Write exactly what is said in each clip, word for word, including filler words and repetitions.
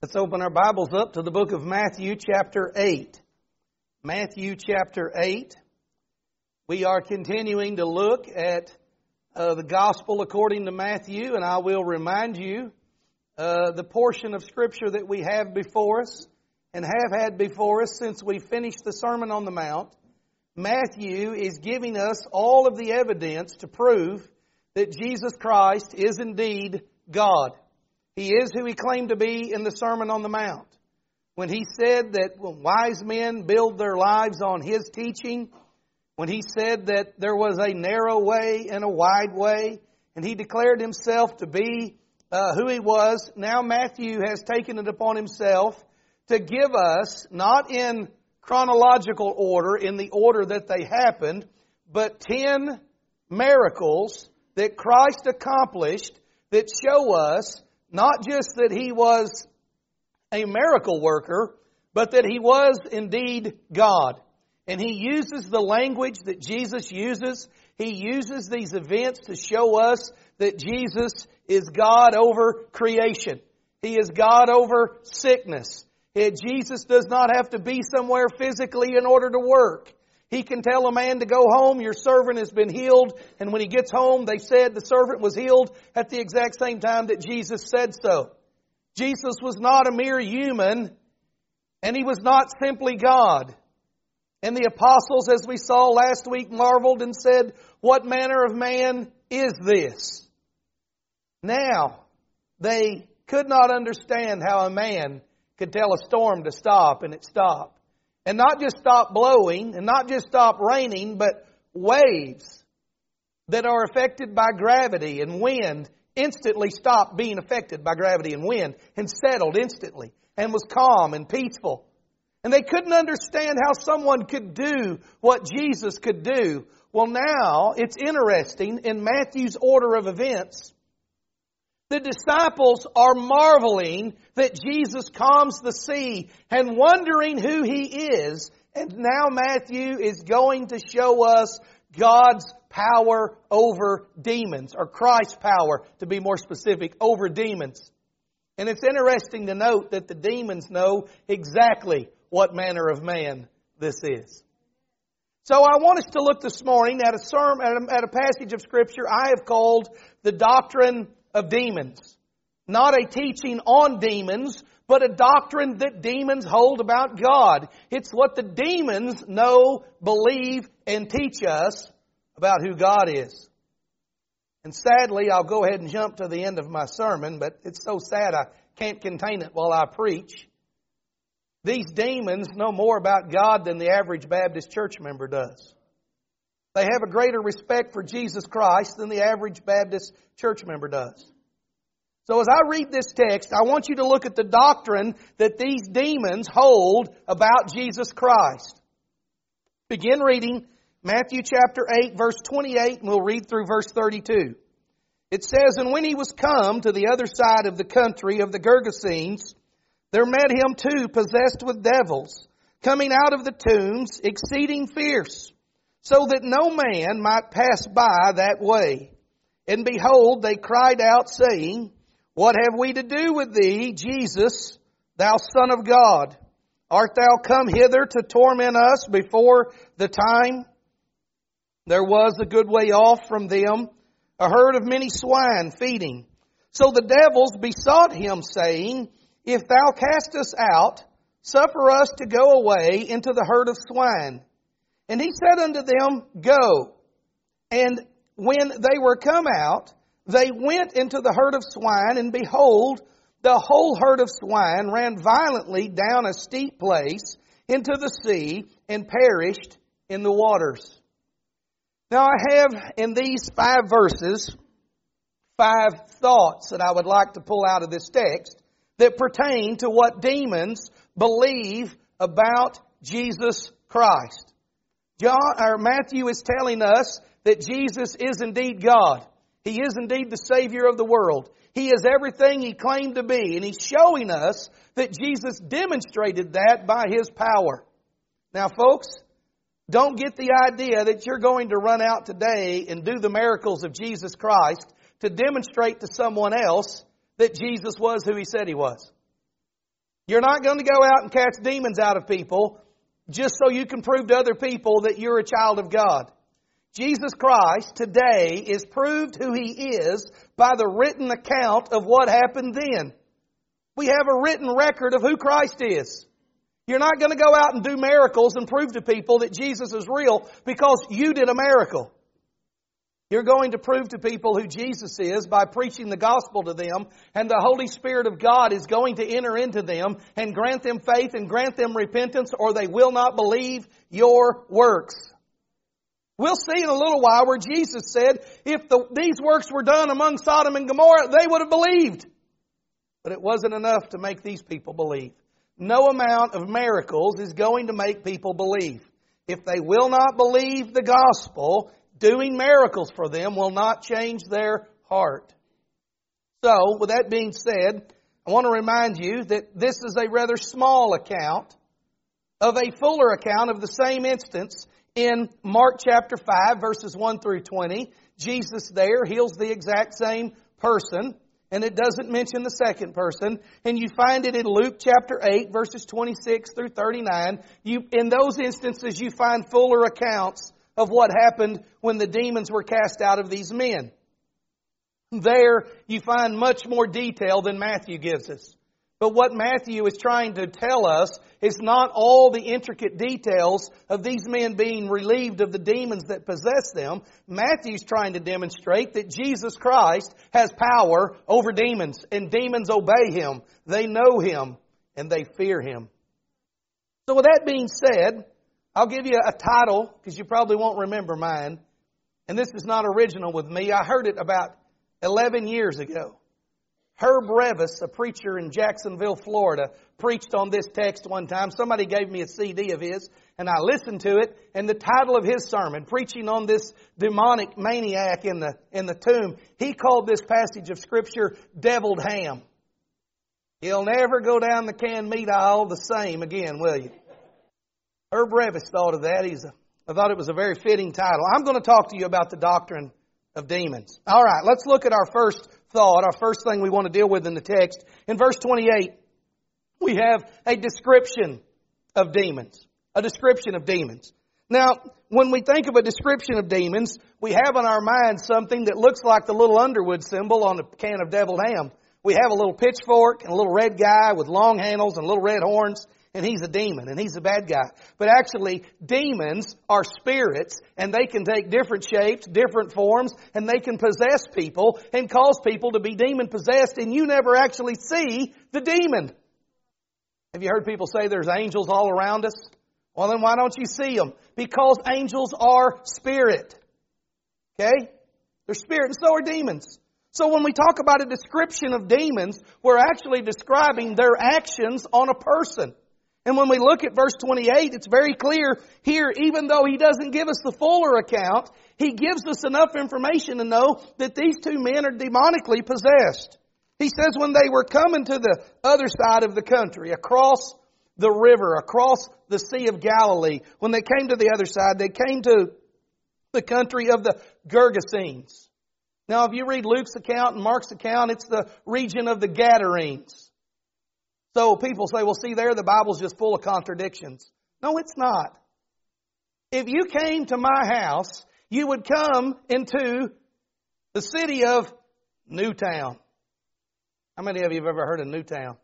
Let's open our Bibles up to the book of Matthew chapter eight. Matthew chapter eight. We are continuing to look at uh, the Gospel according to Matthew, and I will remind you uh, the portion of Scripture that we have before us and have had before us since we finished the Sermon on the Mount. Matthew is giving us all of the evidence to prove that Jesus Christ is indeed God. He is who He claimed to be in the Sermon on the Mount. When He said that wise men build their lives on His teaching, when He said that there was a narrow way and a wide way, and He declared Himself to be uh, who He was, now Matthew has taken it upon Himself to give us, not in chronological order, in the order that they happened, but ten miracles that Christ accomplished that show us not just that He was a miracle worker, but that He was indeed God. And He uses the language that Jesus uses. He uses these events to show us that Jesus is God over creation. He is God over sickness. Jesus does not have to be somewhere physically in order to work. He can tell a man to go home, your servant has been healed. And when he gets home, they said the servant was healed at the exact same time that Jesus said so. Jesus was not a mere human, and He was not simply God. And the apostles, as we saw last week, marveled and said, "What manner of man is this?" Now, they could not understand how a man could tell a storm to stop and it stopped. And not just stop blowing, and not just stop raining, but waves that are affected by gravity and wind instantly stopped being affected by gravity and wind and settled instantly and was calm and peaceful. And they couldn't understand how someone could do what Jesus could do. Well, now it's interesting in Matthew's order of events. The disciples are marveling that Jesus calms the sea and wondering who He is. And now Matthew is going to show us God's power over demons, or Christ's power, to be more specific, over demons. And it's interesting to note that the demons know exactly what manner of man this is. So I want us to look this morning at a sermon, at a, at a passage of Scripture I have called the doctrine of demons. Not a teaching on demons, but a doctrine that demons hold about God. It's what the demons know, believe, and teach us about who God is. And sadly, I'll go ahead and jump to the end of my sermon, but it's so sad I can't contain it while I preach. These demons know more about God than the average Baptist church member does. They have a greater respect for Jesus Christ than the average Baptist church member does. So as I read this text, I want you to look at the doctrine that these demons hold about Jesus Christ. Begin reading Matthew chapter eight, verse twenty-eight, and we'll read through verse thirty-two. It says, "And when He was come to the other side of the country of the Gergesenes, there met Him two possessed with devils, coming out of the tombs, exceeding fierce, so that no man might pass by that way. And behold, they cried out, saying, What have we to do with Thee, Jesus, Thou Son of God? Art Thou come hither to torment us before the time? There was a good way off from them a herd of many swine feeding. So the devils besought Him, saying, If Thou cast us out, suffer us to go away into the herd of swine. And He said unto them, Go. And when they were come out, they went into the herd of swine, and behold, the whole herd of swine ran violently down a steep place into the sea and perished in the waters." Now I have in these five verses five thoughts that I would like to pull out of this text that pertain to what demons believe about Jesus Christ. John, or Matthew is telling us that Jesus is indeed God. He is indeed the Savior of the world. He is everything He claimed to be. And He's showing us that Jesus demonstrated that by His power. Now, folks, don't get the idea that you're going to run out today and do the miracles of Jesus Christ to demonstrate to someone else that Jesus was who He said He was. You're not going to go out and cast demons out of people just so you can prove to other people that you're a child of God. Jesus Christ today is proved who He is by the written account of what happened then. We have a written record of who Christ is. You're not going to go out and do miracles and prove to people that Jesus is real because you did a miracle. You're going to prove to people who Jesus is by preaching the gospel to them, and the Holy Spirit of God is going to enter into them and grant them faith and grant them repentance, or they will not believe your works. We'll see in a little while where Jesus said, if the, these works were done among Sodom and Gomorrah, they would have believed. But it wasn't enough to make these people believe. No amount of miracles is going to make people believe. If they will not believe the gospel, doing miracles for them will not change their heart. So, with that being said, I want to remind you that this is a rather small account of a fuller account of the same instance in Mark chapter five, verses one through twenty. Jesus there heals the exact same person, and it doesn't mention the second person. And you find it in Luke chapter eight, verses twenty-six through thirty-nine. You, in those instances, you find fuller accounts of what happened when the demons were cast out of these men. There you find much more detail than Matthew gives us. But what Matthew is trying to tell us is not all the intricate details of these men being relieved of the demons that possess them. Matthew's trying to demonstrate that Jesus Christ has power over demons, and demons obey Him. They know Him, and they fear Him. So with that being said, I'll give you a title, because you probably won't remember mine. And this is not original with me. I heard it about eleven years ago. Herb Revis, a preacher in Jacksonville, Florida, preached on this text one time. Somebody gave me a C D of his, and I listened to it. And the title of his sermon, preaching on this demonic maniac in the, in the tomb, he called this passage of Scripture, Deviled Ham. You'll never go down the canned meat aisle the same again, will you? Herb Revis thought of that. He's a, I thought it was a very fitting title. I'm going to talk to you about the doctrine of demons. All right, let's look at our first thought, our first thing we want to deal with in the text. In verse twenty-eight, we have a description of demons. A description of demons. Now, when we think of a description of demons, we have in our minds something that looks like the little Underwood symbol on a can of deviled ham. We have a little pitchfork and a little red guy with long handles and little red horns, and he's a demon, and he's a bad guy. But actually, demons are spirits, and they can take different shapes, different forms, and they can possess people and cause people to be demon-possessed, and you never actually see the demon. Have you heard people say there's angels all around us? Well, then why don't you see them? Because angels are spirit. Okay? They're spirit, and so are demons. So when we talk about a description of demons, we're actually describing their actions on a person. And when we look at verse twenty-eight, it's very clear here, even though he doesn't give us the fuller account, he gives us enough information to know that these two men are demonically possessed. He says when they were coming to the other side of the country, across the river, across the Sea of Galilee, when they came to the other side, they came to the country of the Gergesenes. Now, if you read Luke's account and Mark's account, it's the region of the Gadarenes. So people say, well, see there, the Bible's just full of contradictions. No, it's not. If you came to my house, you would come into the city of Newtown. How many of you have ever heard of Newtown?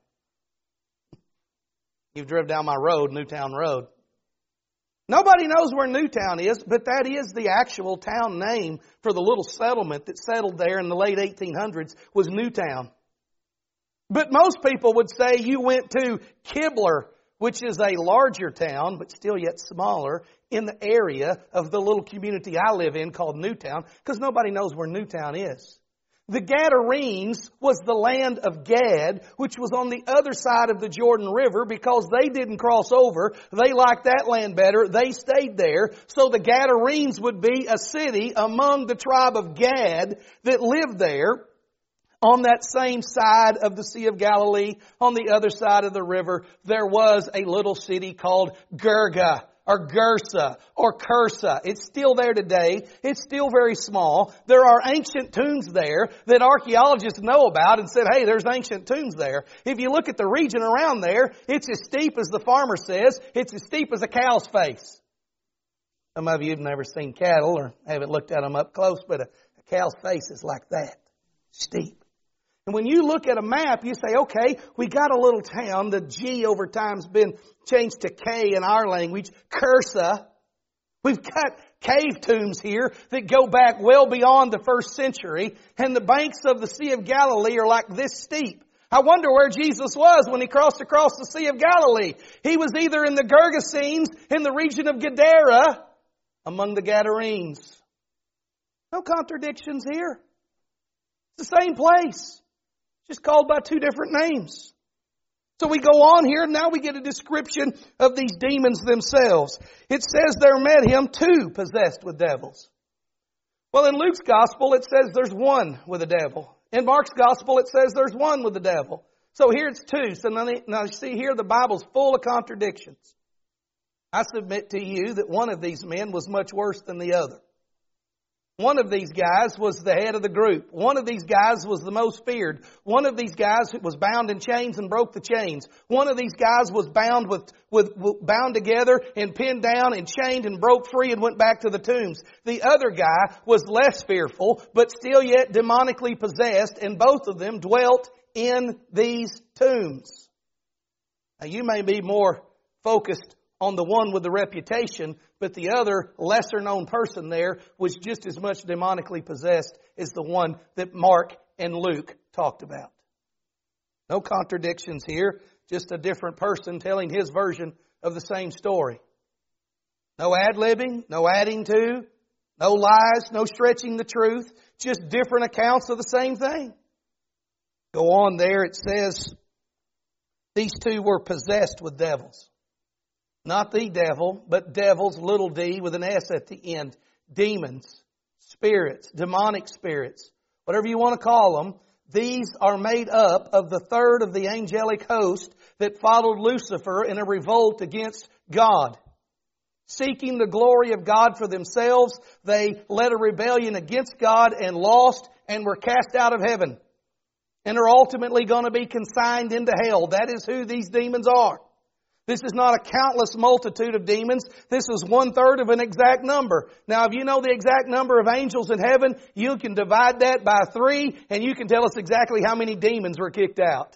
You've driven down my road, Newtown Road. Nobody knows where Newtown is, but that is the actual town name for the little settlement that settled there in the late eighteen hundreds was Newtown. But most people would say you went to Kibler, which is a larger town, but still yet smaller, in the area of the little community I live in called Newtown, because nobody knows where Newtown is. The Gadarenes was the land of Gad, which was on the other side of the Jordan River, because they didn't cross over. They liked that land better. They stayed there. So the Gadarenes would be a city among the tribe of Gad that lived there. On that same side of the Sea of Galilee, on the other side of the river, there was a little city called Gerga, or Gersa or Cursa. It's still there today. It's still very small. There are ancient tombs there that archaeologists know about and said, hey, there's ancient tombs there. If you look at the region around there, it's as steep as the farmer says. It's as steep as a cow's face. Some of you have never seen cattle or haven't looked at them up close, but a, a cow's face is like that. Steep. And when you look at a map, you say, okay, we got a little town. The G over time's been changed to K in our language, Cursa. We've got cave tombs here that go back well beyond the first century. And the banks of the Sea of Galilee are like this steep. I wonder where Jesus was when He crossed across the Sea of Galilee. He was either in the Gergesenes, in the region of Gadara, among the Gadarenes. No contradictions here. It's the same place. Just called by two different names. So we go on here, and now we get a description of these demons themselves. It says there met Him two possessed with devils. Well, in Luke's gospel, it says there's one with a devil. In Mark's gospel, it says there's one with the devil. So here it's two. So now, now you see here, the Bible's full of contradictions. I submit to you that one of these men was much worse than the other. One of these guys was the head of the group. One of these guys was the most feared. One of these guys was bound in chains and broke the chains. One of these guys was bound with, with, with bound together and pinned down and chained and broke free and went back to the tombs. The other guy was less fearful, but still yet demonically possessed, and both of them dwelt in these tombs. Now you may be more focused on the one with the reputation, but the other lesser known person there was just as much demonically possessed as the one that Mark and Luke talked about. No contradictions here, just a different person telling his version of the same story. No ad-libbing, no adding to, no lies, no stretching the truth, just different accounts of the same thing. Go on there, it says these two were possessed with devils. Not the devil, but devils, little d, with an S at the end. Demons, spirits, demonic spirits, whatever you want to call them. These are made up of the third of the angelic host that followed Lucifer in a revolt against God. Seeking the glory of God for themselves, they led a rebellion against God and lost and were cast out of heaven. And are ultimately going to be consigned into hell. That is who these demons are. This is not a countless multitude of demons. This is one third of an exact number. Now, if you know the exact number of angels in heaven, you can divide that by three, and you can tell us exactly how many demons were kicked out.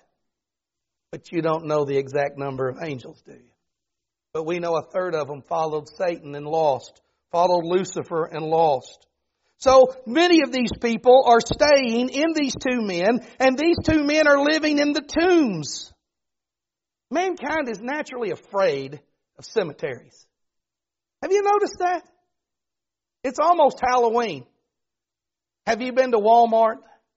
But you don't know the exact number of angels, do you? But we know a third of them followed Satan and lost, followed Lucifer and lost. So many of these people are staying in these two men, and these two men are living in the tombs. Mankind is naturally afraid of cemeteries. Have you noticed that? It's almost Halloween. Have you been to Walmart?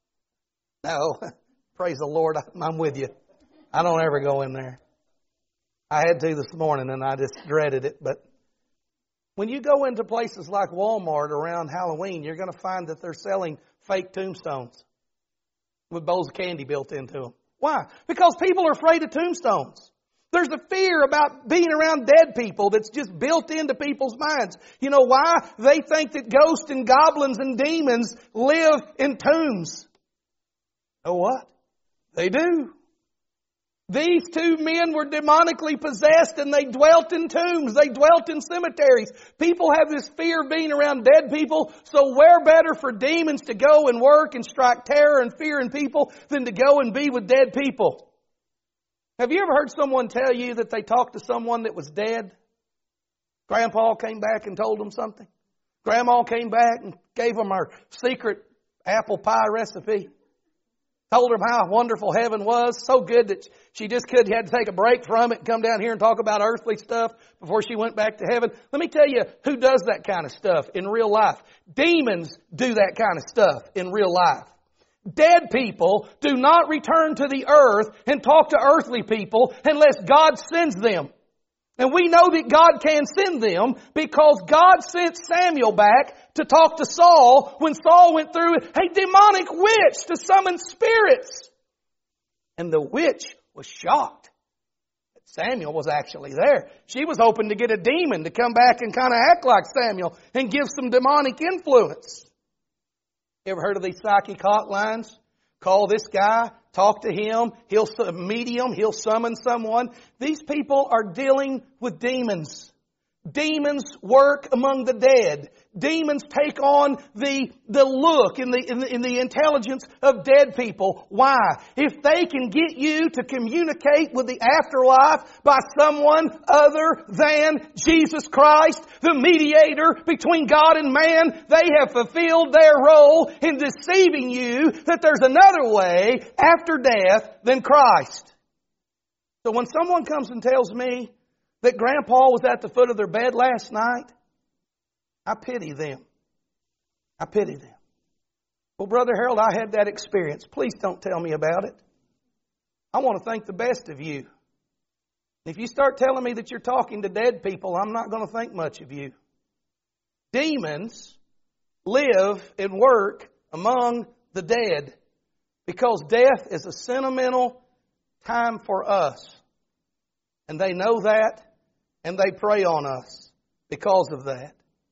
No. Praise the Lord, I'm with you. I don't ever go in there. I had to this morning and I just dreaded it. But when you go into places like Walmart around Halloween, you're going to find that they're selling fake tombstones with bowls of candy built into them. Why? Because people are afraid of tombstones. There's a fear about being around dead people that's just built into people's minds. You know why? They think that ghosts and goblins and demons live in tombs. You know what? They do. These two men were demonically possessed and they dwelt in tombs. They dwelt in cemeteries. People have this fear of being around dead people, so where better for demons to go and work and strike terror and fear in people than to go and be with dead people? Have you ever heard someone tell you that they talked to someone that was dead? Grandpa came back and told them something. Grandma came back and gave them her secret apple pie recipe. Told them how wonderful heaven was. So good that she just could had to take a break from it and come down here and talk about earthly stuff before she went back to heaven. Let me tell you who does that kind of stuff in real life. Demons do that kind of stuff in real life. Dead people do not return to the earth and talk to earthly people unless God sends them. And we know that God can send them because God sent Samuel back to talk to Saul when Saul went through a demonic witch to summon spirits. And the witch was shocked that Samuel was actually there. She was hoping to get a demon to come back and kind of act like Samuel and give some demonic influence. You ever heard of these psychic hotlines? Call this guy, talk to him, he'll medium, he'll summon someone. These people are dealing with demons. Demons work among the dead. Demons take on the, the look and the, in the, in the intelligence of dead people. Why? If they can get you to communicate with the afterlife by someone other than Jesus Christ, the mediator between God and man, they have fulfilled their role in deceiving you that there's another way after death than Christ. So when someone comes and tells me that Grandpa was at the foot of their bed last night, I pity them. I pity them. Well, Brother Harold, I had that experience. Please don't tell me about it. I want to think the best of you. If you start telling me that you're talking to dead people, I'm not going to think much of you. Demons live and work among the dead because death is a sentimental time for us. And they know that, and they prey on us because of that.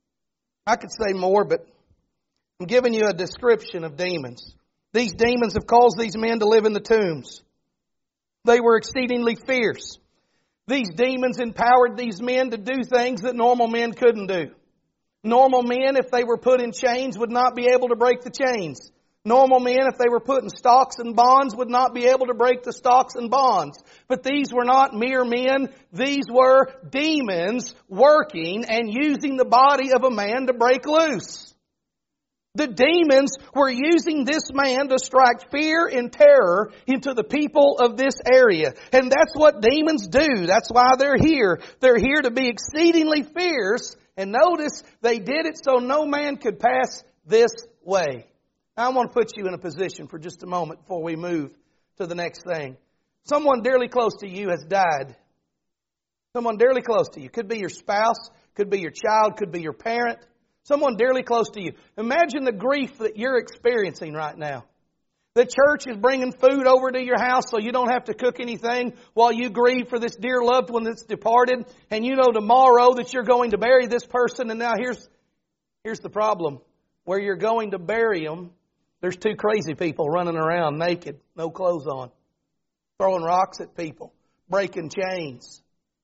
I could say more, but I'm giving you a description of demons. These demons have caused these men to live in the tombs. They were exceedingly fierce. These demons empowered these men to do things that normal men couldn't do. Normal men, if they were put in chains, would not be able to break the chains. Normal men, if they were put in stocks and bonds, would not be able to break the stocks and bonds. But these were not mere men. These were demons working and using the body of a man to break loose. The demons were using this man to strike fear and terror into the people of this area. And that's what demons do. That's why they're here. They're here to be exceedingly fierce. And notice, they did it so no man could pass this way. Now, I want to put you in a position for just a moment before we move to the next thing. Someone dearly close to you has died. Someone dearly close to you. Could be your spouse, could be your child, could be your parent. Someone dearly close to you. Imagine the grief that you're experiencing right now. The church is bringing food over to your house so you don't have to cook anything while you grieve for this dear loved one that's departed. And you know tomorrow that you're going to bury this person. And now here's, here's the problem. Where you're going to bury them, there's two crazy people running around naked, no clothes on, throwing rocks at people, breaking chains.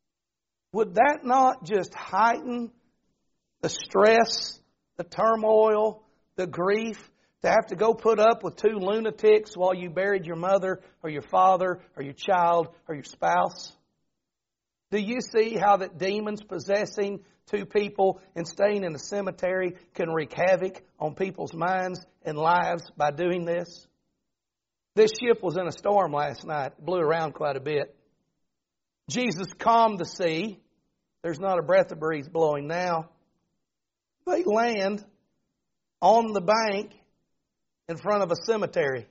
Would that not just heighten the stress, the turmoil, the grief to have to go put up with two lunatics while you buried your mother or your father or your child or your spouse? Do you see how that demons possessing two people and staying in a cemetery can wreak havoc on people's minds and lives by doing this? This ship was in a storm last night. It blew around quite a bit. Jesus calmed the sea. There's not a breath of breeze blowing now. They land on the bank in front of a cemetery.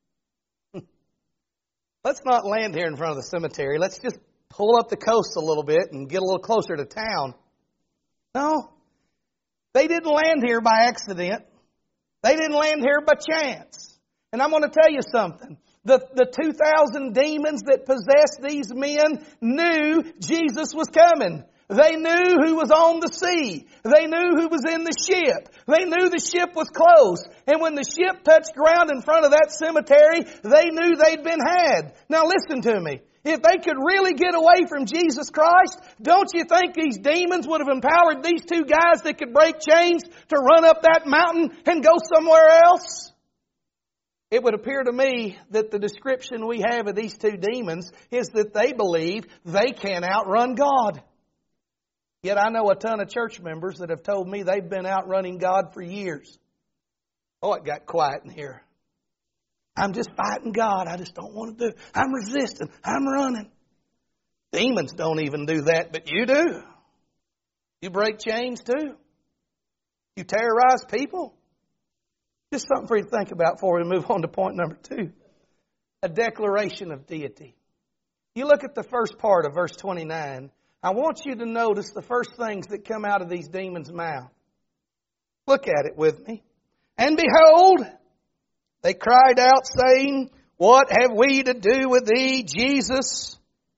Let's not land here in front of the cemetery. Let's just pull up the coast a little bit and get a little closer to town. No, they didn't land here by accident. They didn't land here by chance. And I'm going to tell you something. The, the two thousand demons that possessed these men knew Jesus was coming. They knew who was on the sea. They knew who was in the ship. They knew the ship was close. And when the ship touched ground in front of that cemetery, they knew they'd been had. Now listen to me. If they could really get away from Jesus Christ, don't you think these demons would have empowered these two guys that could break chains to run up that mountain and go somewhere else? It would appear to me that the description we have of these two demons is that they believe they can outrun God. Yet I know a ton of church members that have told me they've been outrunning God for years. Oh, it got quiet in here. I'm just fighting God. I just don't want to do it. I'm resisting. I'm running. Demons don't even do that, but you do. You break chains too. You terrorize people. Just something for you to think about before we move on to point number two. A declaration of deity. You look at the first part of verse twenty-nine. I want you to notice the first things that come out of these demons' mouth. Look at it with me. And behold, they cried out, saying, What have we to do with thee, Jesus,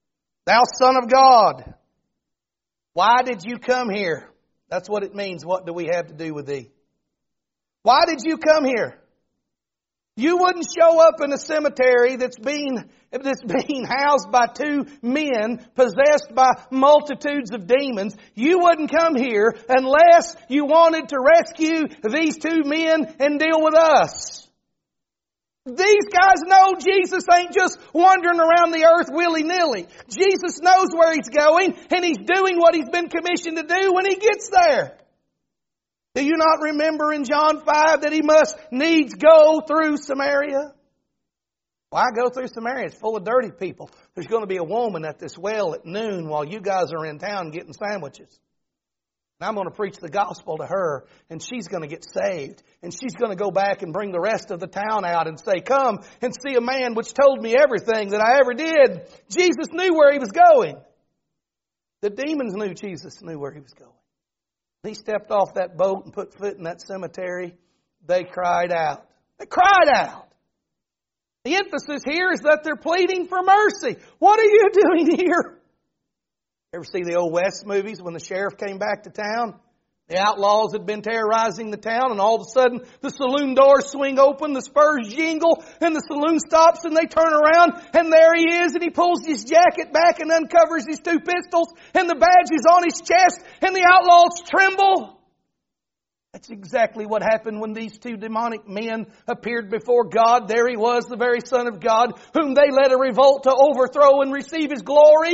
Thou Son of God, why did you come here? That's what it means. What do we have to do with thee? Why did you come here? You wouldn't show up in a cemetery that's being, that's being housed by two men possessed by multitudes of demons. You wouldn't come here unless you wanted to rescue these two men and deal with us. These guys know Jesus ain't just wandering around the earth willy-nilly. Jesus knows where He's going, and He's doing what He's been commissioned to do when He gets there. Do you not remember in John five that He must needs go through Samaria? Why go through Samaria? It's full of dirty people. There's going to be a woman at this well at noon while you guys are in town getting sandwiches. And I'm going to preach the gospel to her, and she's going to get saved. And she's going to go back and bring the rest of the town out and say, come and see a man which told me everything that I ever did. Jesus knew where He was going. The demons knew Jesus knew where He was going. He stepped off that boat and put foot in that cemetery. They cried out. They cried out. The emphasis here is that they're pleading for mercy. What are you doing here? Ever see the old West movies when the sheriff came back to town? The outlaws had been terrorizing the town, and all of a sudden the saloon doors swing open, the spurs jingle, and the saloon stops, and they turn around, and there he is, and he pulls his jacket back and uncovers his two pistols, and the badge is on his chest, and the outlaws tremble. That's exactly what happened when these two demonic men appeared before God. There he was, the very Son of God, whom they led a revolt to overthrow and receive His glory.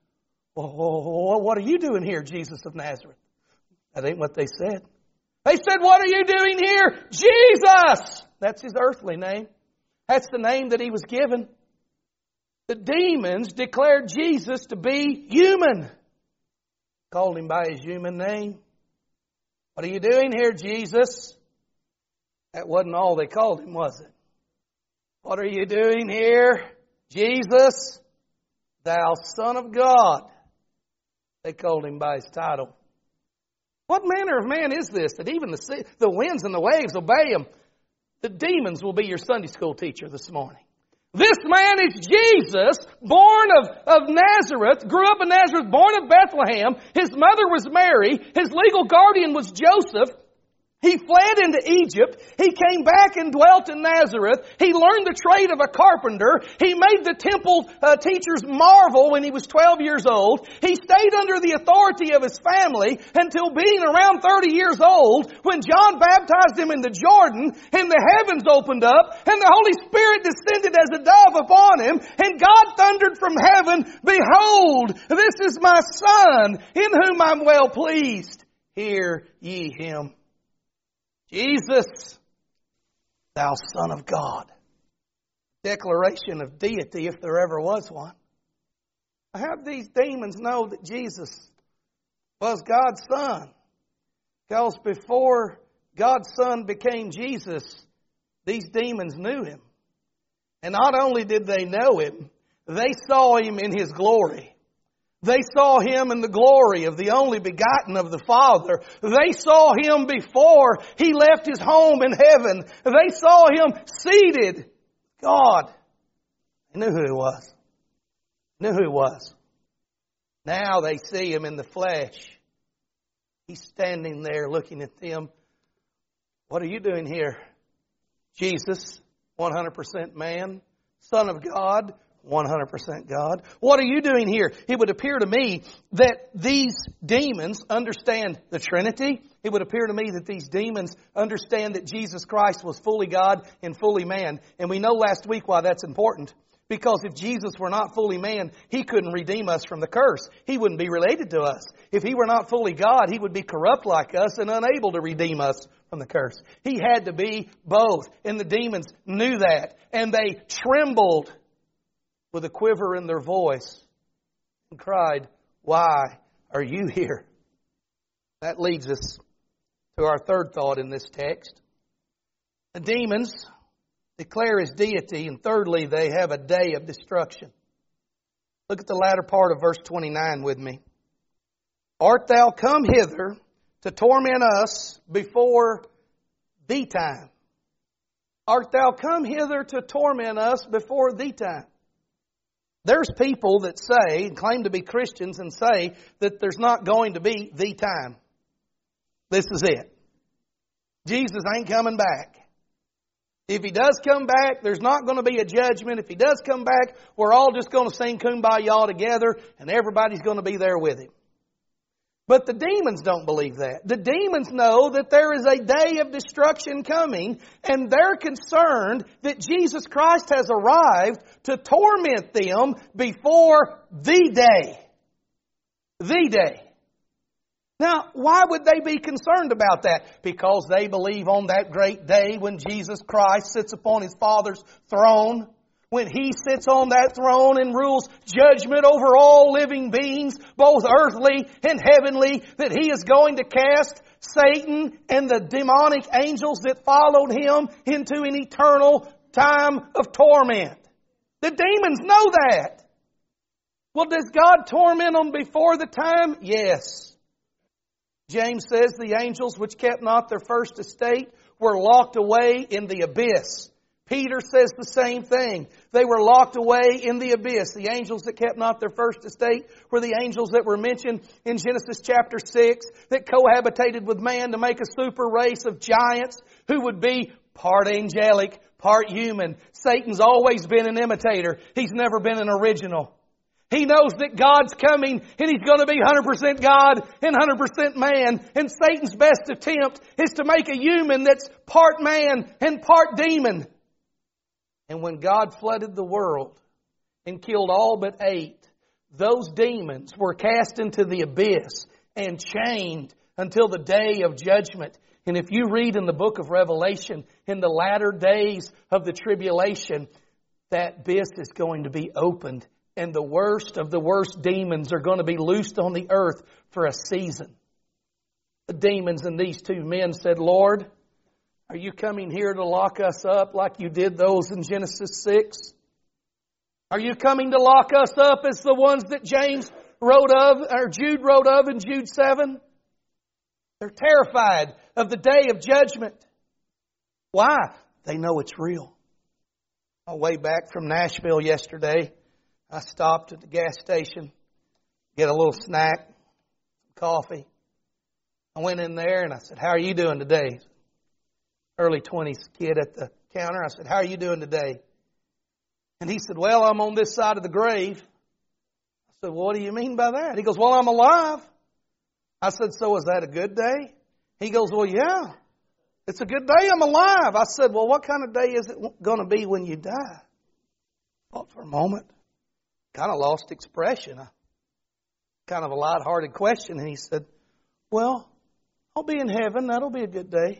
Oh, what are you doing here, Jesus of Nazareth? That ain't what they said. They said, what are you doing here? Jesus! That's His earthly name. That's the name that He was given. The demons declared Jesus to be human. Called Him by His human name. What are you doing here, Jesus? That wasn't all they called Him, was it? What are you doing here, Jesus? Thou Son of God. They called Him by His title. What manner of man is this that even the sea, the winds and the waves obey Him? The demons will be your Sunday school teacher this morning. This man is Jesus, born of, of Nazareth, grew up in Nazareth, born of Bethlehem. His mother was Mary. His legal guardian was Joseph. He fled into Egypt. He came back and dwelt in Nazareth. He learned the trade of a carpenter. He made the temple uh, teachers marvel when he was twelve years old. He stayed under the authority of his family until being around thirty years old when John baptized him in the Jordan and the heavens opened up and the Holy Spirit descended as a dove upon him and God thundered from heaven, Behold, this is my Son in whom I'm well pleased. Hear ye Him. Jesus, Thou Son of God. Declaration of deity if there ever was one. How do these demons know that Jesus was God's Son? Because before God's Son became Jesus, these demons knew Him. And not only did they know Him, they saw Him in His glory. They saw Him in the glory of the only begotten of the Father. They saw Him before He left His home in heaven. They saw Him seated. God. They knew who He was. Knew who He was. Now they see Him in the flesh. He's standing there looking at them. What are you doing here? Jesus, one hundred percent man, Son of God, one hundred percent God. What are you doing here? It would appear to me that these demons understand the Trinity. It would appear to me that these demons understand that Jesus Christ was fully God and fully man. And we know last week why that's important. Because if Jesus were not fully man, He couldn't redeem us from the curse. He wouldn't be related to us. If He were not fully God, He would be corrupt like us and unable to redeem us from the curse. He had to be both. And the demons knew that. And they trembled with a quiver in their voice and cried, Why are you here? That leads us to our third thought in this text. The demons declare His deity, and thirdly, they have a day of destruction. Look at the latter part of verse twenty-nine with me. Art thou come hither to torment us before the time? Art thou come hither to torment us before the time? There's people that say, and claim to be Christians, and say that there's not going to be the time. This is it. Jesus ain't coming back. If He does come back, there's not going to be a judgment. If He does come back, we're all just going to sing Kumbaya together, and everybody's going to be there with Him. But the demons don't believe that. The demons know that there is a day of destruction coming, and they're concerned that Jesus Christ has arrived to torment them before the day. The day. Now, why would they be concerned about that? Because they believe on that great day when Jesus Christ sits upon His Father's throne, when He sits on that throne and rules judgment over all living beings, both earthly and heavenly, that He is going to cast Satan and the demonic angels that followed Him into an eternal time of torment. The demons know that. Well, does God torment them before the time? Yes. James says the angels which kept not their first estate were locked away in the abyss. Peter says the same thing. They were locked away in the abyss. The angels that kept not their first estate were the angels that were mentioned in Genesis chapter six that cohabitated with man to make a super race of giants who would be part angelic, part human. Satan's always been an imitator. He's never been an original. He knows that God's coming and He's going to be one hundred percent God and one hundred percent man. And Satan's best attempt is to make a human that's part man and part demon. And when God flooded the world and killed all but eight, those demons were cast into the abyss and chained until the day of judgment. And if you read in the book of Revelation, in the latter days of the tribulation, that abyss is going to be opened. And the worst of the worst demons are going to be loosed on the earth for a season. The demons and these two men said, Lord, are you coming here to lock us up like you did those in Genesis six? Are you coming to lock us up as the ones that James wrote of, or Jude wrote of in Jude seven? They're terrified of the day of judgment. Why? They know it's real. On my way back from Nashville yesterday, I stopped at the gas station, get a little snack, coffee. I went in there and I said, how are you doing today? Early twenties kid at the counter. I said, how are you doing today? And he said, well, I'm on this side of the grave. I said, well, what do you mean by that? He goes, well, I'm alive. I said, so is that a good day? He goes, well, yeah, it's a good day. I'm alive. I said, well, what kind of day is it going to be when you die? Thought for a moment. Kind of lost expression. Kind of a light-hearted question. And he said, well, I'll be in heaven. That'll be a good day.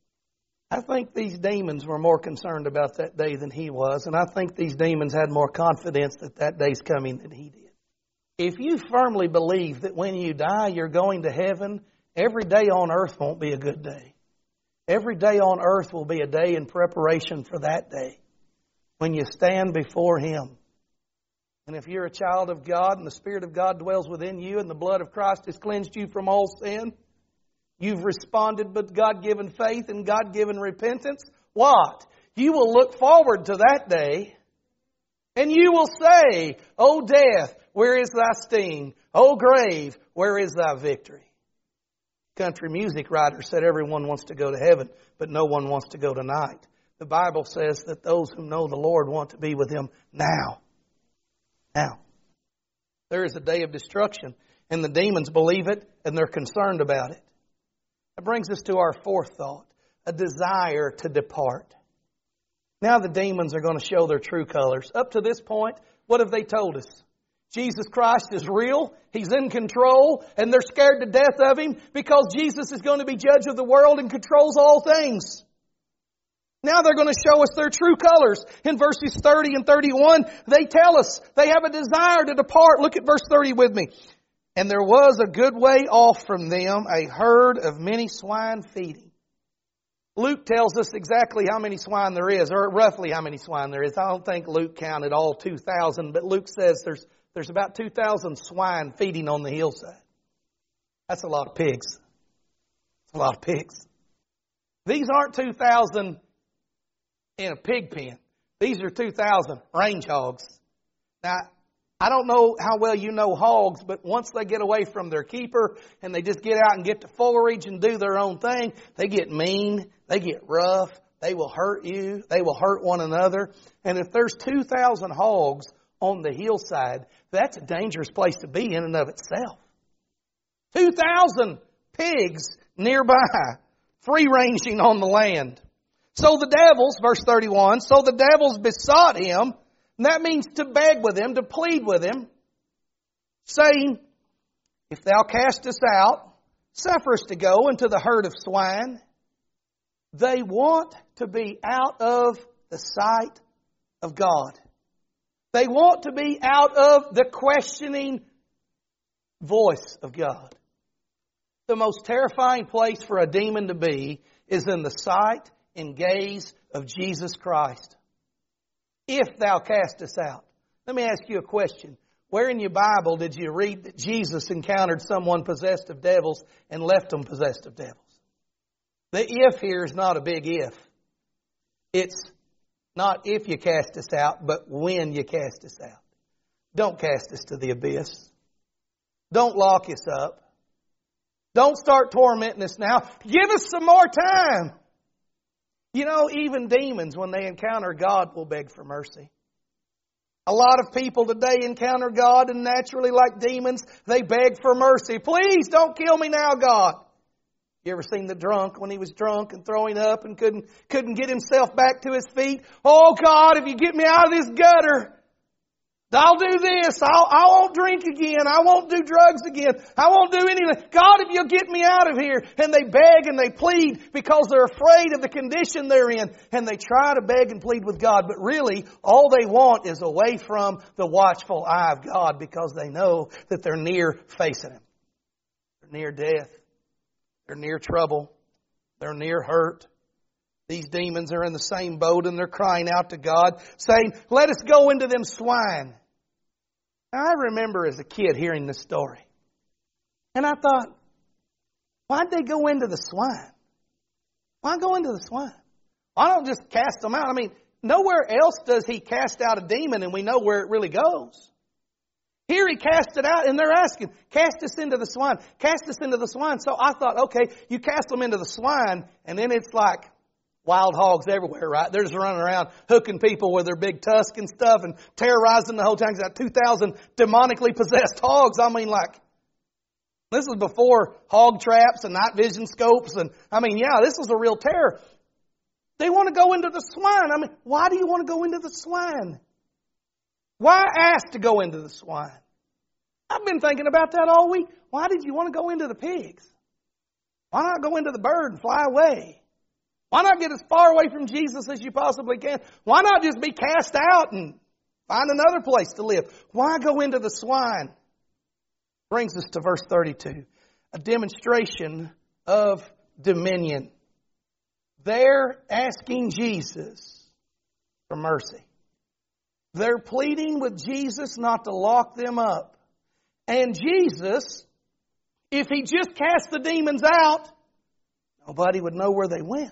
I think these demons were more concerned about that day than he was. And I think these demons had more confidence that that day's coming than he did. If you firmly believe that when you die you're going to heaven, every day on earth won't be a good day. Every day on earth will be a day in preparation for that day when you stand before Him. And if you're a child of God and the Spirit of God dwells within you and the blood of Christ has cleansed you from all sin, you've responded with God-given faith and God-given repentance, what? You will look forward to that day and you will say, O death, where is thy sting? O grave, where is thy victory? Country music writer said everyone wants to go to heaven, but no one wants to go tonight. The Bible says that those who know the Lord want to be with Him now. Now, there is a day of destruction, and the demons believe it, and they're concerned about it. That brings us to our fourth thought, a desire to depart. Now the demons are going to show their true colors. Up to this point, what have they told us? Jesus Christ is real, He's in control, and they're scared to death of Him because Jesus is going to be judge of the world and controls all things. Now they're going to show us their true colors. In verses thirty and thirty-one, they tell us they have a desire to depart. Look at verse thirty with me. And there was a good way off from them a herd of many swine feeding. Luke tells us exactly how many swine there is, or roughly how many swine there is. I don't think Luke counted all two thousand, but Luke says there's, there's about two thousand swine feeding on the hillside. That's a lot of pigs. That's a lot of pigs. These aren't two thousand in a pig pen. These are two thousand range hogs. Now, I don't know how well you know hogs, but once they get away from their keeper and they just get out and get to forage and do their own thing, they get mean, they get rough, they will hurt you, they will hurt one another. And if there's two thousand hogs on the hillside, that's a dangerous place to be in and of itself. two thousand pigs nearby, free-ranging on the land. So the devils, verse thirty-one, so the devils besought him, and that means to beg with him, to plead with him, saying, if thou cast us out, suffer us to go into the herd of swine. They want to be out of the sight of God. They want to be out of the questioning voice of God. The most terrifying place for a demon to be is in the sight and gaze of Jesus Christ. If thou cast us out. Let me ask you a question. Where in your Bible did you read that Jesus encountered someone possessed of devils and left them possessed of devils? The if here is not a big if. It's not if you cast us out, but when you cast us out. Don't cast us to the abyss. Don't lock us up. Don't start tormenting us now. Give us some more time. You know, even demons, when they encounter God, will beg for mercy. A lot of people today encounter God, and naturally, like demons, they beg for mercy. Please don't kill me now, God. You ever seen the drunk when he was drunk and throwing up and couldn't couldn't get himself back to his feet? Oh God, if you get me out of this gutter, I'll do this. I'll, I won't drink again. I won't do drugs again. I won't do anything. God, if you'll get me out of here. And they beg and they plead because they're afraid of the condition they're in. And they try to beg and plead with God. But really, all they want is away from the watchful eye of God because they know that they're near facing Him. They're near death. They're near trouble. They're near hurt. These demons are in the same boat and they're crying out to God, saying, let us go into them swine. Now, I remember as a kid hearing this story. And I thought, why'd they go into the swine? Why go into the swine? Why don't just cast them out? I mean, nowhere else does He cast out a demon and we know where it really goes. Here He cast it out and they're asking, cast us into the swine, cast us into the swine. So I thought, okay, you cast them into the swine and then it's like wild hogs everywhere, right? They're just running around hooking people with their big tusk and stuff and terrorizing the whole town. Got two thousand demonically possessed hogs. I mean, like, this was before hog traps and night vision scopes. And I mean, yeah, this was a real terror. They want to go into the swine. I mean, why do you want to go into the swine? Why ask to go into the swine? I've been thinking about that all week. Why did you want to go into the pigs? Why not go into the bird and fly away? Why not get as far away from Jesus as you possibly can? Why not just be cast out and find another place to live? Why go into the swine? Brings us to verse thirty-two. A demonstration of dominion. They're asking Jesus for mercy. They're pleading with Jesus not to lock them up. And Jesus, if He just cast the demons out, nobody would know where they went.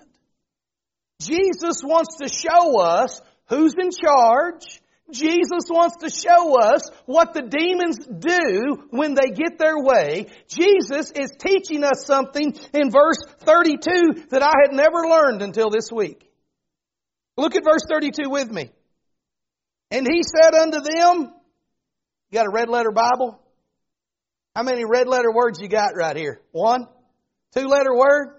Jesus wants to show us who's in charge. Jesus wants to show us what the demons do when they get their way. Jesus is teaching us something in verse thirty-two that I had never learned until this week. Look at verse thirty-two with me. And He said unto them, you got a red letter Bible? How many red letter words you got right here? One? Two letter word?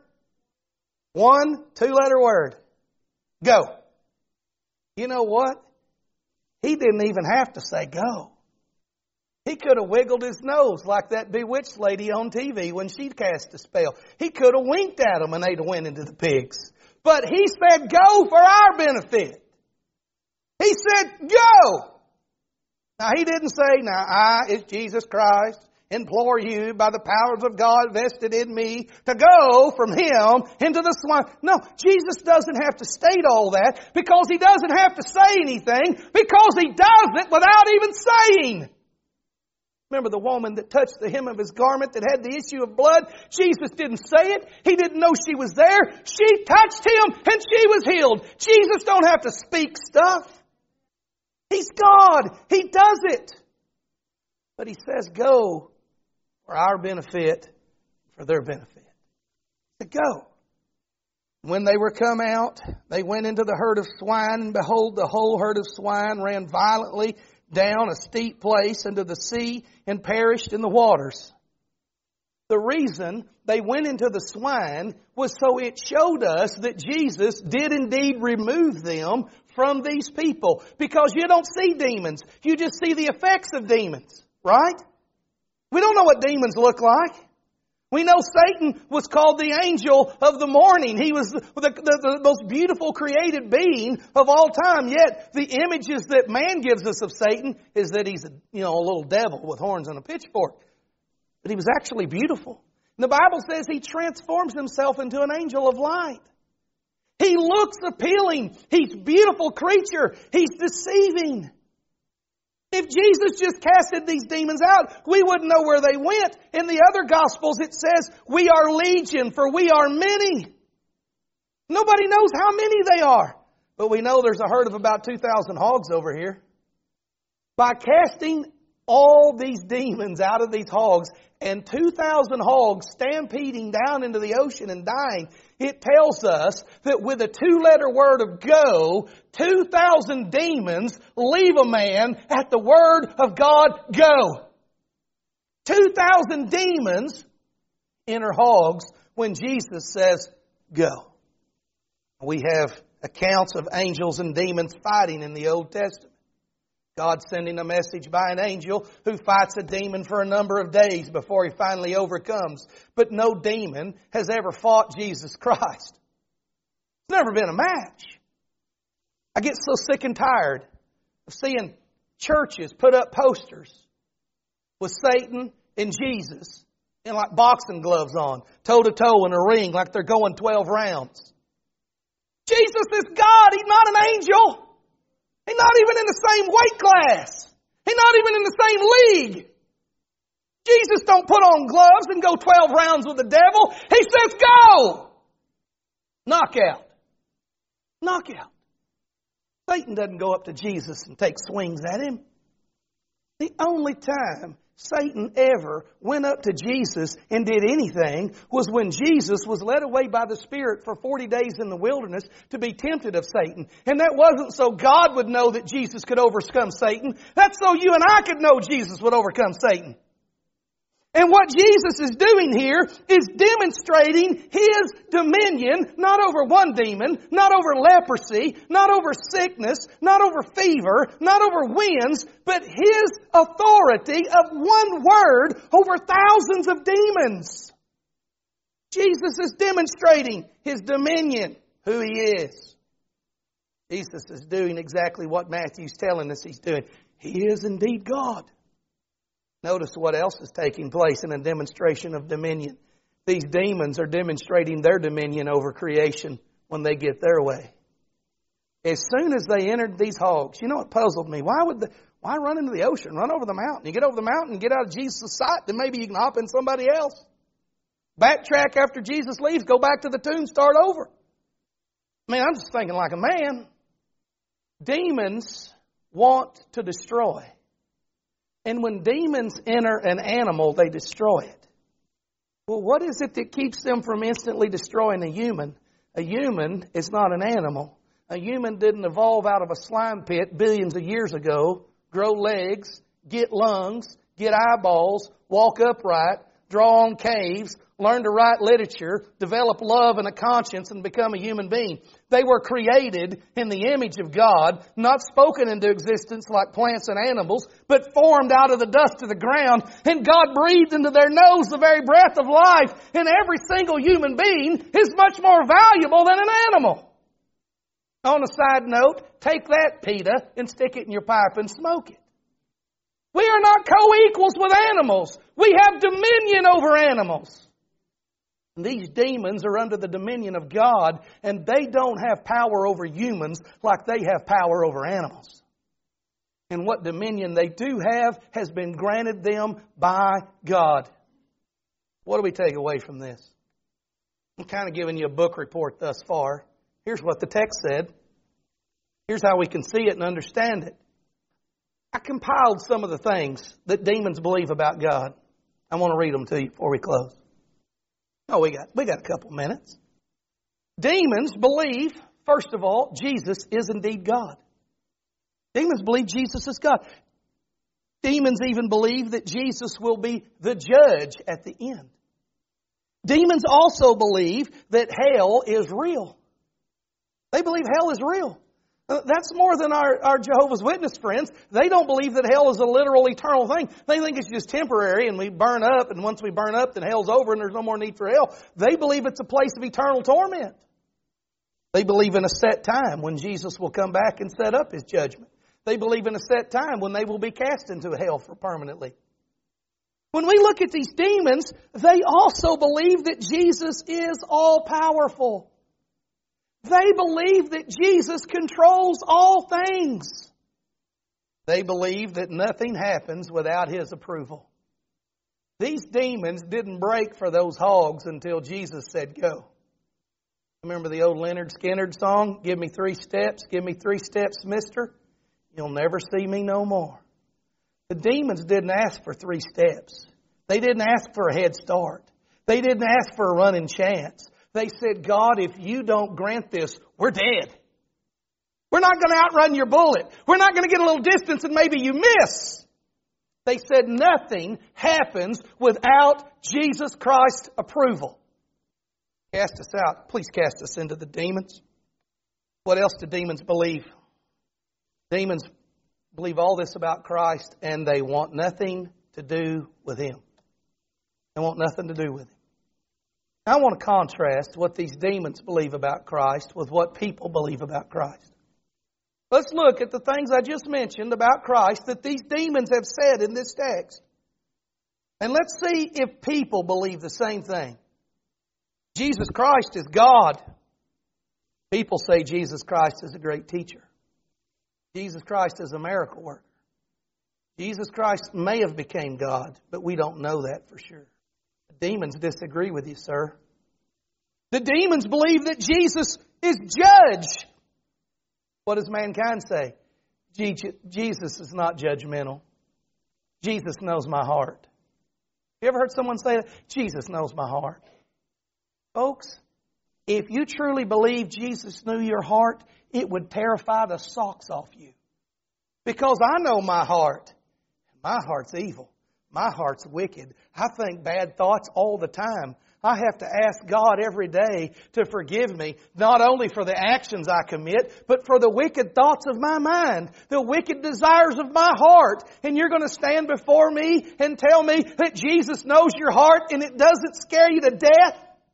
One, two letter word. Go. You know what? He didn't even have to say go. He could have wiggled his nose like that bewitched lady on T V when she cast a spell. He could have winked at them and they'd have went into the pigs. But He said go for our benefit. He said go. Now He didn't say, now I, is Jesus Christ, implore you by the powers of God vested in me to go from Him into the swine. No, Jesus doesn't have to state all that because He doesn't have to say anything because He does it without even saying. Remember the woman that touched the hem of His garment that had the issue of blood? Jesus didn't say it. He didn't know she was there. She touched Him and she was healed. Jesus don't have to speak stuff. He's God. He does it. But He says, go for our benefit, for their benefit. To go. When they were come out, they went into the herd of swine, and behold, the whole herd of swine ran violently down a steep place into the sea and perished in the waters. The reason they went into the swine was so it showed us that Jesus did indeed remove them from these people. Because you don't see demons. You just see the effects of demons. Right? We don't know what demons look like. We know Satan was called the angel of the morning. He was the, the, the most beautiful created being of all time. Yet the images that man gives us of Satan is that he's a, you know, a little devil with horns and a pitchfork. But he was actually beautiful. And the Bible says he transforms himself into an angel of light. He looks appealing. He's a beautiful creature. He's deceiving. If Jesus just casted these demons out, we wouldn't know where they went. In the other Gospels it says, we are legion, for we are many. Nobody knows how many they are. But we know there's a herd of about two thousand hogs over here. By casting all these demons out of these hogs, and two thousand hogs stampeding down into the ocean and dying, it tells us that with a two-letter word of go, two thousand demons leave a man at the word of God, go. two thousand demons enter hogs when Jesus says, go. We have accounts of angels and demons fighting in the Old Testament. God sending a message by an angel who fights a demon for a number of days before he finally overcomes. But no demon has ever fought Jesus Christ. It's never been a match. I get so sick and tired of seeing churches put up posters with Satan and Jesus in like boxing gloves on, toe to toe in a ring like they're going twelve rounds. Jesus is God. He's not an angel. He's not even in the same weight class. He's not even in the same league. Jesus don't put on gloves and go twelve rounds with the devil. He says, go! Knockout. Knockout. Satan doesn't go up to Jesus and take swings at him. The only time Satan ever went up to Jesus and did anything was when Jesus was led away by the Spirit for forty days in the wilderness to be tempted of Satan. And that wasn't so God would know that Jesus could overcome Satan. That's so you and I could know Jesus would overcome Satan. And what Jesus is doing here is demonstrating His dominion, not over one demon, not over leprosy, not over sickness, not over fever, not over winds, but His authority of one word over thousands of demons. Jesus is demonstrating His dominion, who He is. Jesus is doing exactly what Matthew's telling us He's doing. He is indeed God. Notice what else is taking place in a demonstration of dominion. These demons are demonstrating their dominion over creation when they get their way. As soon as they entered these hogs, you know what puzzled me? Why would the, why run into the ocean? Run over the mountain. You get over the mountain and get out of Jesus' sight, then maybe you can hop in somebody else. Backtrack after Jesus leaves, go back to the tomb, start over. I mean, I'm just thinking like a man. Demons want to destroy. And when demons enter an animal, they destroy it. Well, what is it that keeps them from instantly destroying a human? A human is not an animal. A human didn't evolve out of a slime pit billions of years ago, grow legs, get lungs, get eyeballs, walk upright, draw on caves, learn to write literature, develop love and a conscience, and become a human being. They were created in the image of God, not spoken into existence like plants and animals, but formed out of the dust of the ground. And God breathed into their nose the very breath of life. And every single human being is much more valuable than an animal. On a side note, take that, PETA, and stick it in your pipe and smoke it. We are not co-equals with animals. We have dominion over animals. These demons are under the dominion of God, and they don't have power over humans like they have power over animals. And what dominion they do have has been granted them by God. What do we take away from this? I'm kind of giving you a book report thus far. Here's what the text said. Here's how we can see it and understand it. I compiled some of the things that demons believe about God. I want to read them to you before we close. Oh, we got, we got a couple minutes. Demons believe, first of all, Jesus is indeed God. Demons believe Jesus is God. Demons even believe that Jesus will be the judge at the end. Demons also believe that hell is real. They believe hell is real. That's more than our, our Jehovah's Witness friends. They don't believe that hell is a literal eternal thing. They think it's just temporary and we burn up, and once we burn up then hell's over and there's no more need for hell. They believe it's a place of eternal torment. They believe in a set time when Jesus will come back and set up His judgment. They believe in a set time when they will be cast into hell for permanently. When we look at these demons, they also believe that Jesus is all-powerful. They believe that Jesus controls all things. They believe that nothing happens without His approval. These demons didn't break for those hogs until Jesus said go. Remember the old Leonard Skinner song, "Give me three steps, give me three steps, mister. You'll never see me no more." The demons didn't ask for three steps. They didn't ask for a head start. They didn't ask for a running chance. They said, "God, if you don't grant this, we're dead. We're not going to outrun your bullet. We're not going to get a little distance and maybe you miss." They said nothing happens without Jesus Christ's approval. Cast us out. Please cast us into the demons. What else do demons believe? Demons believe all this about Christ and they want nothing to do with Him. They want nothing to do with Him. I want to contrast what these demons believe about Christ with what people believe about Christ. Let's look at the things I just mentioned about Christ that these demons have said in this text. And let's see if people believe the same thing. Jesus Christ is God. People say Jesus Christ is a great teacher. Jesus Christ is a miracle worker. Jesus Christ may have became God, but we don't know that for sure. The demons disagree with you, sir. The demons believe that Jesus is judge. What does mankind say? Jesus is not judgmental. Jesus knows my heart. You ever heard someone say that? Jesus knows my heart. Folks, if you truly believe Jesus knew your heart, it would terrify the socks off you. Because I know my heart. My heart's evil. My heart's wicked. I think bad thoughts all the time. I have to ask God every day to forgive me, not only for the actions I commit, but for the wicked thoughts of my mind, the wicked desires of my heart. And you're going to stand before me and tell me that Jesus knows your heart and it doesn't scare you to death?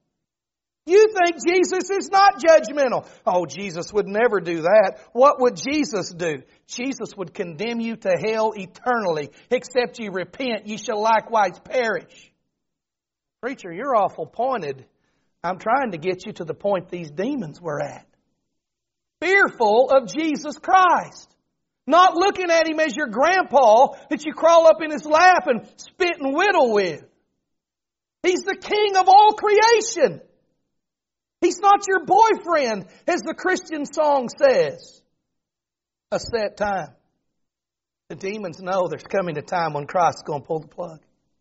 You think Jesus is not judgmental. Oh, Jesus would never do that. What would Jesus do? Jesus would condemn you to hell eternally. Except you repent, you shall likewise perish. Preacher, you're awful pointed. I'm trying to get you to the point these demons were at. Fearful of Jesus Christ. Not looking at Him as your grandpa that you crawl up in his lap and spit and whittle with. He's the King of all creation. He's not your boyfriend, as the Christian song says. A set time. The demons know there's coming a time when Christ's going to pull the plug.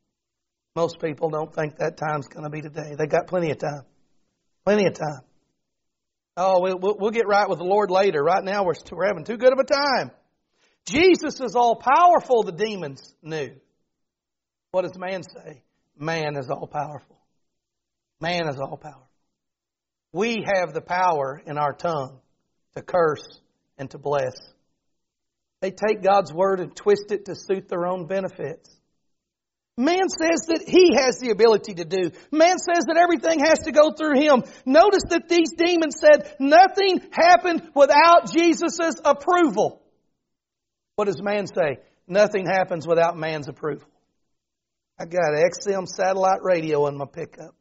Most people don't think that time's going to be today. They got plenty of time. Plenty of time. Oh, we'll, we'll get right with the Lord later. Right now we're, we're having too good of a time. Jesus is all powerful, the demons knew. What does man say? Man is all powerful. Man is all powerful. We have the power in our tongue to curse and to bless. They take God's word and twist it to suit their own benefits. Man says that he has the ability to do. Man says that everything has to go through him. Notice that these demons said nothing happened without Jesus' approval. What does man say? Nothing happens without man's approval. I got X M satellite radio in my pickup.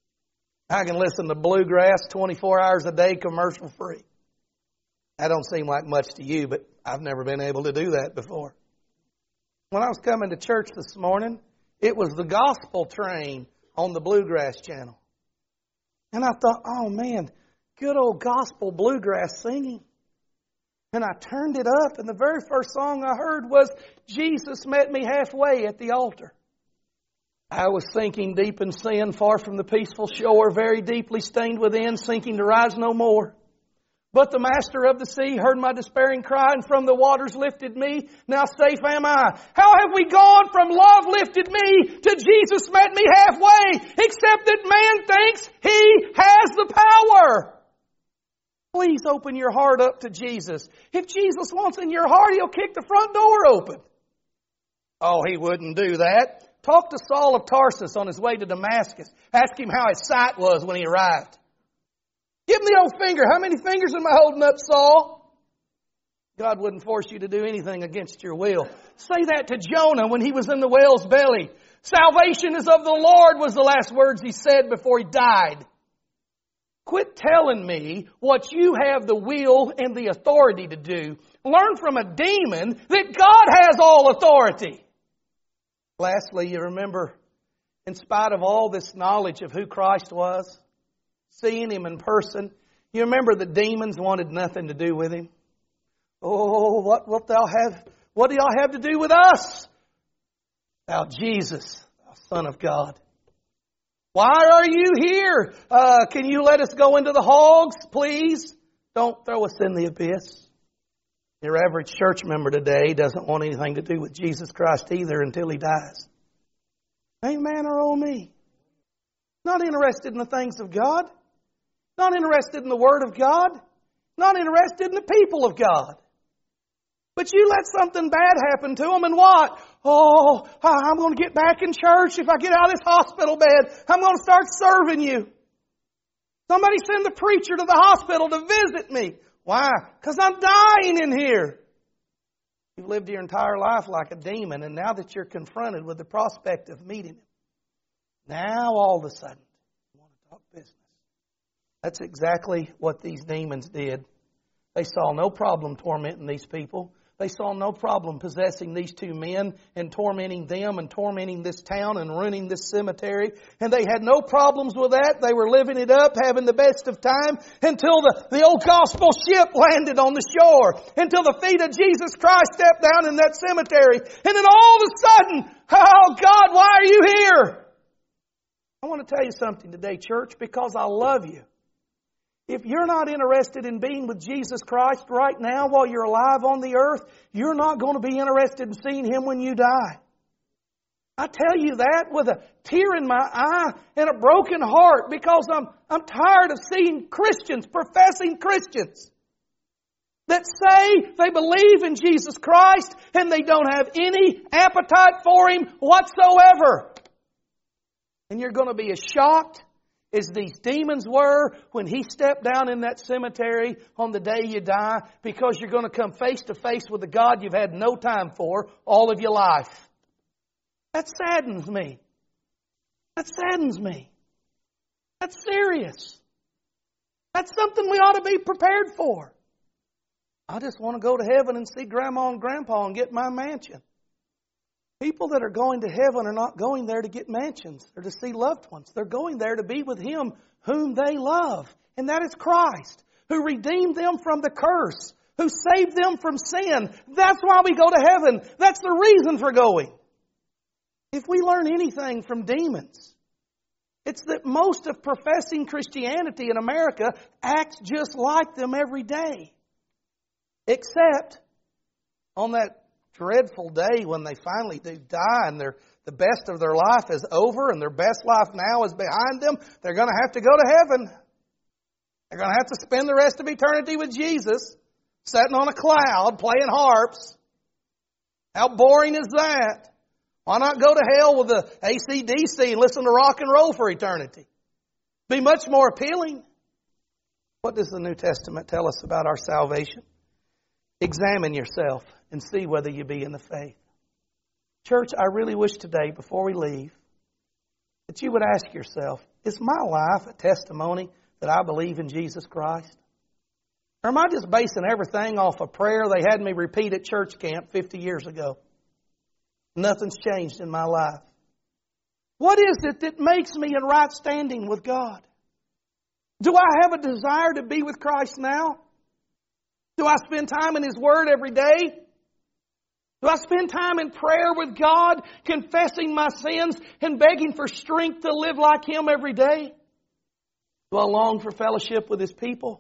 I can listen to bluegrass twenty-four hours a day commercial free. That don't seem like much to you, but I've never been able to do that before. When I was coming to church this morning, it was the gospel train on the bluegrass channel. And I thought, oh man, good old gospel bluegrass singing. And I turned it up, and the very first song I heard was, Jesus Met Me Halfway at the Altar. I was sinking deep in sin, far from the peaceful shore, very deeply stained within, sinking to rise no more. But the Master of the sea heard my despairing cry, and from the waters lifted me. Now safe am I. How have we gone from love lifted me to Jesus met me halfway, except that man thinks he has the power? Please open your heart up to Jesus. If Jesus wants in your heart, He'll kick the front door open. Oh, He wouldn't do that. Talk to Saul of Tarsus on his way to Damascus. Ask him how his sight was when he arrived. Give him the old finger. How many fingers am I holding up, Saul? God wouldn't force you to do anything against your will. Say that to Jonah when he was in the whale's belly. Salvation is of the Lord was the last words he said before he died. Quit telling me what you have the will and the authority to do. Learn from a demon that God has all authority. Lastly, you remember, in spite of all this knowledge of who Christ was, seeing Him in person, you remember the demons wanted nothing to do with Him. Oh, what wilt thou have? What do y'all have to do with us? Thou Jesus, thou Son of God. Why are you here? Uh, can you let us go into the hogs, please? Don't throw us in the abyss. Your average church member today doesn't want anything to do with Jesus Christ either until he dies. Amen or oh me. Not interested in the things of God. Not interested in the Word of God. Not interested in the people of God. But you let something bad happen to them and what? Oh, I'm going to get back in church if I get out of this hospital bed. I'm going to start serving you. Somebody send the preacher to the hospital to visit me. Why? Because I'm dying in here. You've lived your entire life like a demon, and now that you're confronted with the prospect of meeting Him, now all of a sudden you want to talk business. That's exactly what these demons did. They saw no problem tormenting these people. They saw no problem possessing these two men and tormenting them and tormenting this town and ruining this cemetery. And they had no problems with that. They were living it up, having the best of time until the, the old gospel ship landed on the shore. Until the feet of Jesus Christ stepped down in that cemetery. And then all of a sudden, oh God, why are you here? I want to tell you something today, church, because I love you. If you're not interested in being with Jesus Christ right now while you're alive on the earth, you're not going to be interested in seeing Him when you die. I tell you that with a tear in my eye and a broken heart because I'm, I'm tired of seeing Christians, professing Christians, that say they believe in Jesus Christ and they don't have any appetite for Him whatsoever. And you're going to be as shocked as these demons were when He stepped down in that cemetery on the day you die, because you're going to come face to face with the God you've had no time for all of your life. That saddens me. That saddens me. That's serious. That's something we ought to be prepared for. I just want to go to heaven and see Grandma and Grandpa and get my mansion. People that are going to heaven are not going there to get mansions or to see loved ones. They're going there to be with Him whom they love. And that is Christ, who redeemed them from the curse, who saved them from sin. That's why we go to heaven. That's the reason for going. If we learn anything from demons, it's that most of professing Christianity in America acts just like them every day. Except on that dreadful day when they finally do die and they're, the best of their life is over and their best life now is behind them, they're going to have to go to heaven. They're going to have to spend the rest of eternity with Jesus, sitting on a cloud, playing harps. How boring is that? Why not go to hell with the A C D C and listen to rock and roll for eternity? Be much more appealing. What does the New Testament tell us about our salvation? Examine yourself and see whether you be in the faith. Church, I really wish today, before we leave, that you would ask yourself, is my life a testimony that I believe in Jesus Christ? Or am I just basing everything off a prayer they had me repeat at church camp fifty years ago? Nothing's changed in my life. What is it that makes me in right standing with God? Do I have a desire to be with Christ now? Do I spend time in His Word every day? Do I spend time in prayer with God, confessing my sins and begging for strength to live like Him every day? Do I long for fellowship with His people?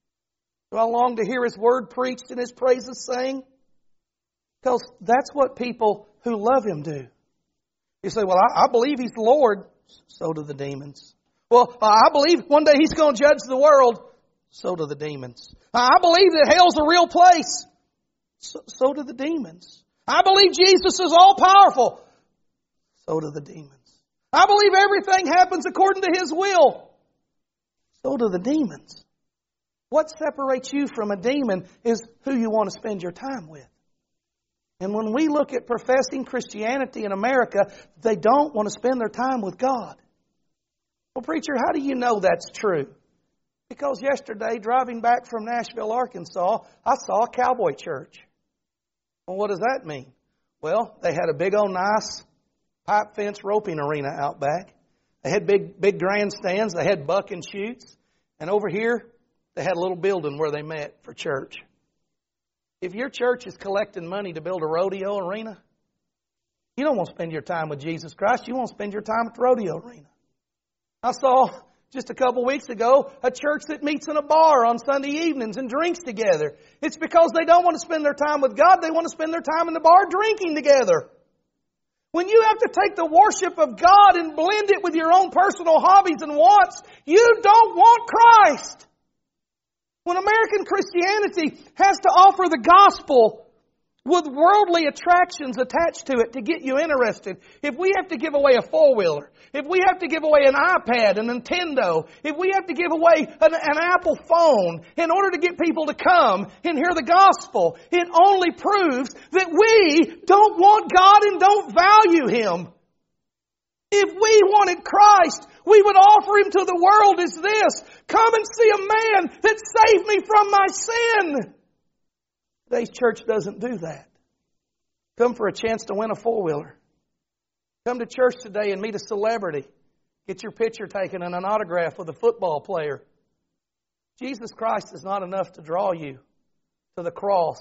Do I long to hear His Word preached and His praises sang? Because that's what people who love Him do. You say, well, I, I believe He's Lord. So do the demons. Well, I believe one day He's going to judge the world. So do the demons. I believe that hell's a real place. So, so do the demons. I believe Jesus is all powerful. So do the demons. I believe everything happens according to His will. So do the demons. What separates you from a demon is who you want to spend your time with. And when we look at professing Christianity in America, they don't want to spend their time with God. Well, preacher, how do you know that's true? Because yesterday, driving back from Nashville, Arkansas, I saw a cowboy church. Well, what does that mean? Well, they had a big old nice pipe fence roping arena out back. They had big, big grandstands. They had buck and shoots. And over here, they had a little building where they met for church. If your church is collecting money to build a rodeo arena, you don't want to spend your time with Jesus Christ. You want to spend your time at the rodeo arena. I saw just a couple weeks ago a church that meets in a bar on Sunday evenings and drinks together. It's because they don't want to spend their time with God. They want to spend their time in the bar drinking together. When you have to take the worship of God and blend it with your own personal hobbies and wants, you don't want Christ. When American Christianity has to offer the gospel with worldly attractions attached to it to get you interested, if we have to give away a four-wheeler, if we have to give away an iPad, a Nintendo, if we have to give away an, an Apple phone in order to get people to come and hear the gospel, it only proves that we don't want God and don't value Him. If we wanted Christ, we would offer Him to the world as this: come and see a man that saved me from my sin. Today's church doesn't do that. Come for a chance to win a four-wheeler. Come to church today and meet a celebrity. Get your picture taken and an autograph with a football player. Jesus Christ is not enough to draw you to the cross.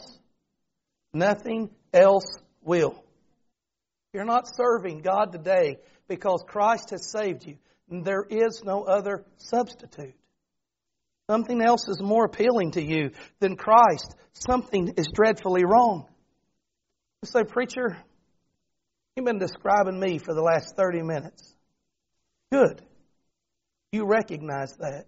Nothing else will. You're not serving God today because Christ has saved you. There is no other substitute. Something else is more appealing to you than Christ. Something is dreadfully wrong. You say, preacher, you've been describing me for the last thirty minutes. Good. You recognize that.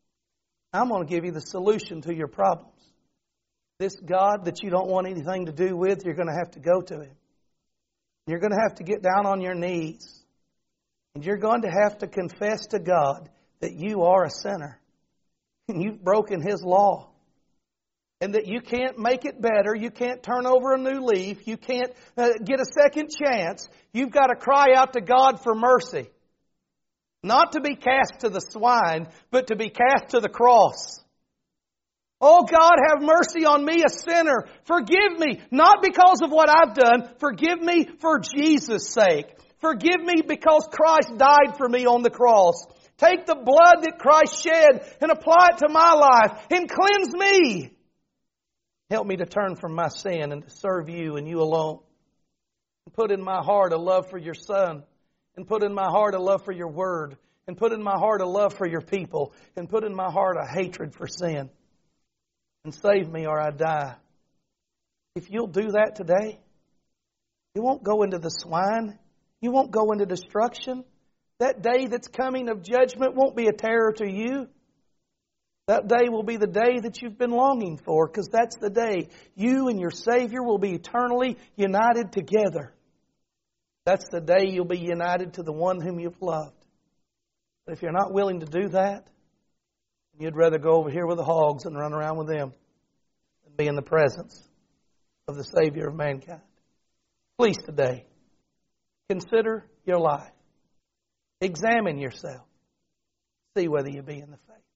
I'm going to give you the solution to your problems. This God that you don't want anything to do with, you're going to have to go to Him. You're going to have to get down on your knees. And you're going to have to confess to God that you are a sinner. And you've broken His law. And that you can't make it better. You can't turn over a new leaf. You can't uh, get a second chance. You've got to cry out to God for mercy. Not to be cast to the swine, but to be cast to the cross. Oh God, have mercy on me, a sinner. Forgive me, not because of what I've done. Forgive me for Jesus' sake. Forgive me because Christ died for me on the cross. Take the blood that Christ shed and apply it to my life and cleanse me. Help me to turn from my sin and to serve You and You alone. And put in my heart a love for Your Son. And put in my heart a love for Your Word. And put in my heart a love for Your people. And put in my heart a hatred for sin. And save me or I die. If you'll do that today, you won't go into the swine. You won't go into destruction. That day that's coming of judgment won't be a terror to you. That day will be the day that you've been longing for, because that's the day you and your Savior will be eternally united together. That's the day you'll be united to the one whom you've loved. But if you're not willing to do that, you'd rather go over here with the hogs and run around with them than be in the presence of the Savior of mankind. Please today, consider your life. Examine yourself. See whether you be in the faith.